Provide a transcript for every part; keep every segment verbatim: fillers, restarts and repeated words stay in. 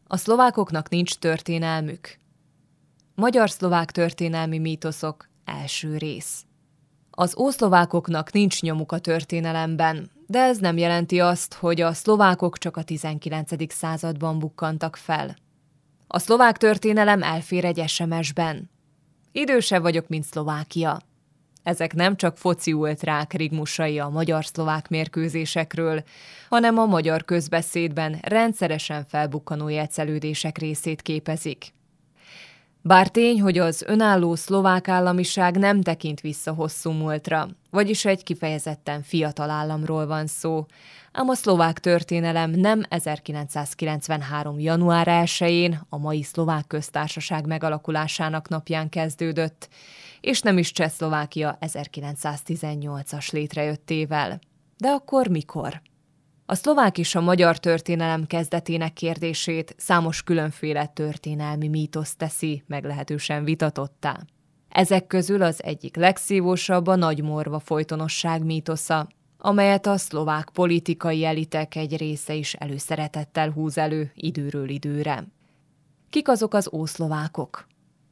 A szlovákoknak nincs történelmük. Magyar-szlovák történelmi mítoszok, első rész. Az ószlovákoknak nincs nyomuk a történelemben, de ez nem jelenti azt, hogy a szlovákok csak a tizenkilencedik században bukkantak fel. A szlovák történelem elfér egy es em es-ben. Idősebb vagyok, mint Szlovákia. Ezek nem csak foci ultrák rigmusai a magyar-szlovák mérkőzésekről, hanem a magyar közbeszédben rendszeresen felbukkanó jegyzelődések részét képezik. Bár tény, hogy az önálló szlovák államiság nem tekint vissza hosszú múltra, vagyis egy kifejezetten fiatal államról van szó, ám a szlovák történelem nem ezerkilencszázkilencvenhárom. január elsején, a mai Szlovák Köztársaság megalakulásának napján kezdődött, és nem is Csehszlovákia ezerkilencszáztizennyolcas létrejöttével. De akkor mikor? A szlovák és a magyar történelem kezdetének kérdését számos különféle történelmi mítosz teszi meglehetősen vitatottá. Ezek közül az egyik legszívósabb a nagymorva folytonosság mítosza, amelyet a szlovák politikai elitek egy része is előszeretettel húz elő időről időre. Kik azok az ószlovákok?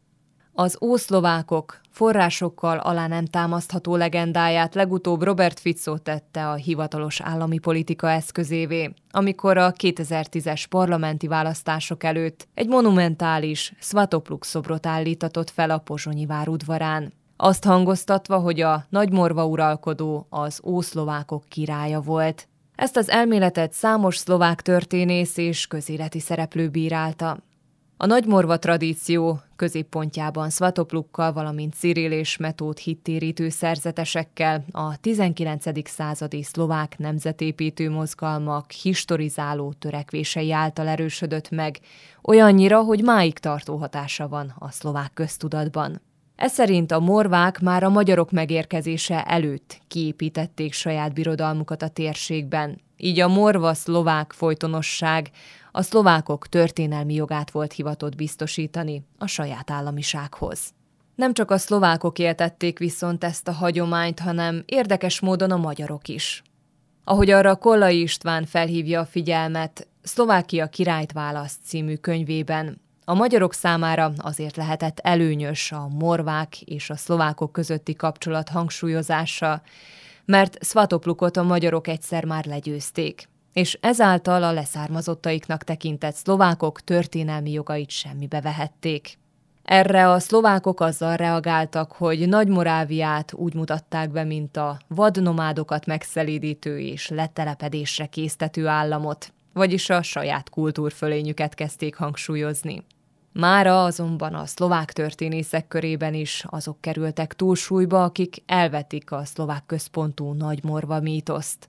Az ószlovákok forrásokkal alá nem támasztható legendáját legutóbb Robert Fico tette a hivatalos állami politika eszközévé, amikor a kétezer-tízes parlamenti választások előtt egy monumentális Svatopluk szobrot állítatott fel a pozsonyi vár udvarán. Azt hangoztatva, hogy a nagymorva uralkodó az ószlovákok királya volt. Ezt az elméletet számos szlovák történész és közéleti szereplő bírálta. A nagymorva tradíció középpontjában Svatoplukkal, valamint Cirill és Metód hittérítő szerzetesekkel a tizenkilencedik századi szlovák nemzetépítő mozgalmak historizáló törekvései által erősödött meg, olyannyira, hogy máig tartó hatása van a szlovák köztudatban. Ez szerint a morvák már a magyarok megérkezése előtt kiépítették saját birodalmukat a térségben, így a morva-szlovák folytonosság a szlovákok történelmi jogát volt hivatott biztosítani a saját államisághoz. Nem csak a szlovákok éltették viszont ezt a hagyományt, hanem érdekes módon a magyarok is. Ahogy arra Kollai István felhívja a figyelmet Szlovákia királyt választ című könyvében, a magyarok számára azért lehetett előnyös a morvák és a szlovákok közötti kapcsolat hangsúlyozása, mert Svatoplukot a magyarok egyszer már legyőzték, és ezáltal a leszármazottaiknak tekintett szlovákok történelmi jogait semmibe vehették. Erre a szlovákok azzal reagáltak, hogy Nagymoráviát úgy mutatták be, mint a vadnomádokat megszelídítő és letelepedésre késztető államot, vagyis a saját kultúrfölényüket kezdték hangsúlyozni. Mára azonban a szlovák történészek körében is azok kerültek túlsúlyba, akik elvetik a szlovák központú nagymorva mítoszt.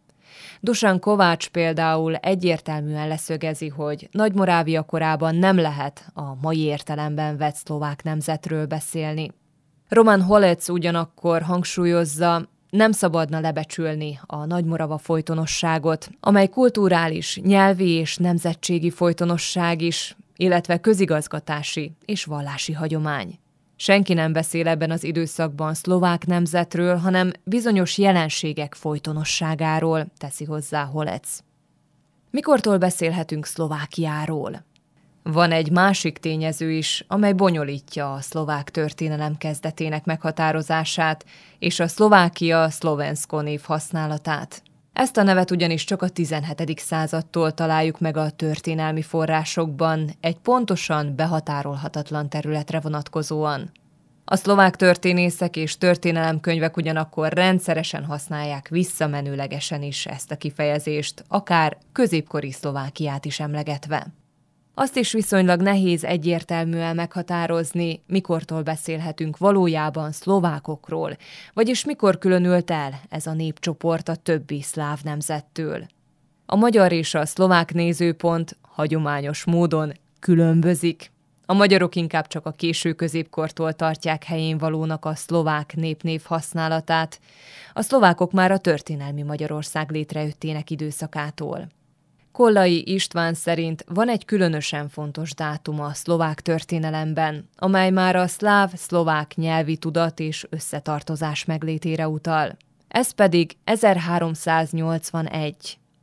Dusan Kovács például egyértelműen leszögezi, hogy Nagymorávia korában nem lehet a mai értelemben vett szlovák nemzetről beszélni. Roman Holec ugyanakkor hangsúlyozza, nem szabadna lebecsülni a nagymorava folytonosságot, amely kulturális, nyelvi és nemzetségi folytonosság is, illetve közigazgatási és vallási hagyomány. Senki nem beszél ebben az időszakban szlovák nemzetről, hanem bizonyos jelenségek folytonosságáról, teszi hozzá Holec. Mikortól beszélhetünk Szlovákiáról? Van egy másik tényező is, amely bonyolítja a szlovák történelem kezdetének meghatározását és a Szlovákia szlovenszko név használatát. Ezt a nevet ugyanis csak a tizenhetedik századtól találjuk meg a történelmi forrásokban, egy pontosan behatárolhatatlan területre vonatkozóan. A szlovák történészek és történelemkönyvek ugyanakkor rendszeresen használják visszamenőlegesen is ezt a kifejezést, akár középkori Szlovákiát is emlegetve. Azt is viszonylag nehéz egyértelműen meghatározni, mikortól beszélhetünk valójában szlovákokról, vagyis mikor különült el ez a népcsoport a többi szláv nemzettől. A magyar és a szlovák nézőpont hagyományos módon különbözik. A magyarok inkább csak a késő középkortól tartják helyén valónak a szlovák népnév használatát, a szlovákok már a történelmi Magyarország létrejöttének időszakától. Kollai István szerint van egy különösen fontos dátum a szlovák történelemben, amely már a szláv-szlovák nyelvi tudat és összetartozás meglétére utal. Ez pedig ezerháromszáznyolcvanegy,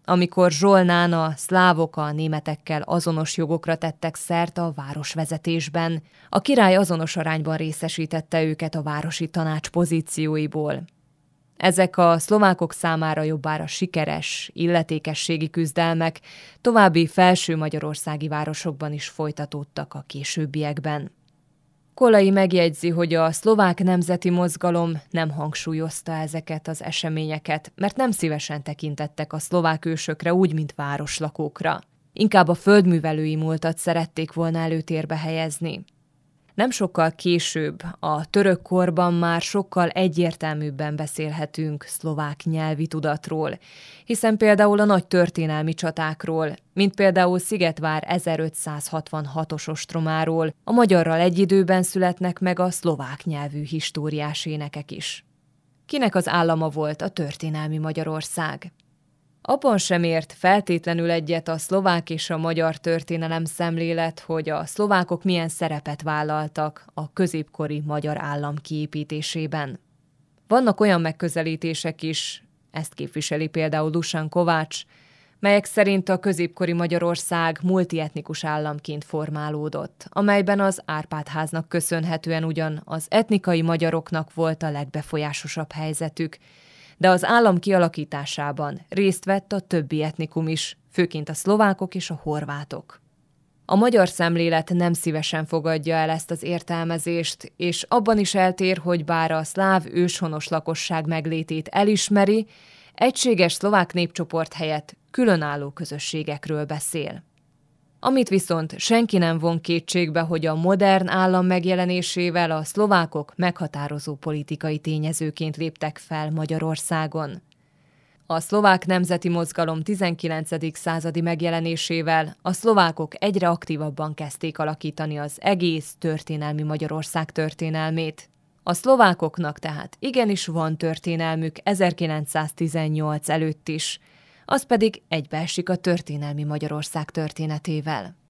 amikor Zsolnán a szlávok a németekkel azonos jogokra tettek szert a városvezetésben. A király azonos arányban részesítette őket a városi tanács pozícióiból. Ezek a szlovákok számára jobbára sikeres, illetékességi küzdelmek további felső magyarországi városokban is folytatódtak a későbbiekben. Kollai megjegyzi, hogy a szlovák nemzeti mozgalom nem hangsúlyozta ezeket az eseményeket, mert nem szívesen tekintettek a szlovák ősökre úgy, mint városlakókra. Inkább a földművelői múltat szerették volna előtérbe helyezni. Nem sokkal később, a török korban már sokkal egyértelműbben beszélhetünk szlovák nyelvi tudatról, hiszen például a nagy történelmi csatákról, mint például Szigetvár ezerötszázhatvanhatos ostromáról, a magyarral egy időben születnek meg a szlovák nyelvű históriás énekek is. Kinek az állama volt a történelmi Magyarország? Abban sem ért feltétlenül egyet a szlovák és a magyar történelem szemlélet, hogy a szlovákok milyen szerepet vállaltak a középkori magyar állam kiépítésében. Vannak olyan megközelítések is, ezt képviseli például Dusan Kovács, melyek szerint a középkori Magyarország multietnikus államként formálódott, amelyben az Árpád-háznak köszönhetően ugyan az etnikai magyaroknak volt a legbefolyásosabb helyzetük, de az állam kialakításában részt vett a többi etnikum is, főként a szlovákok és a horvátok. A magyar szemlélet nem szívesen fogadja el ezt az értelmezést, és abban is eltér, hogy bár a szláv őshonos lakosság meglétét elismeri, egységes szlovák népcsoport helyett különálló közösségekről beszél. Amit viszont senki nem von kétségbe, hogy a modern állam megjelenésével a szlovákok meghatározó politikai tényezőként léptek fel Magyarországon. A szlovák nemzeti mozgalom tizenkilencedik századi megjelenésével a szlovákok egyre aktívabban kezdték alakítani az egész történelmi Magyarország történelmét. A szlovákoknak tehát igenis van történelmük ezerkilencszáztizennyolc előtt is, az pedig egybeesik a történelmi Magyarország történetével.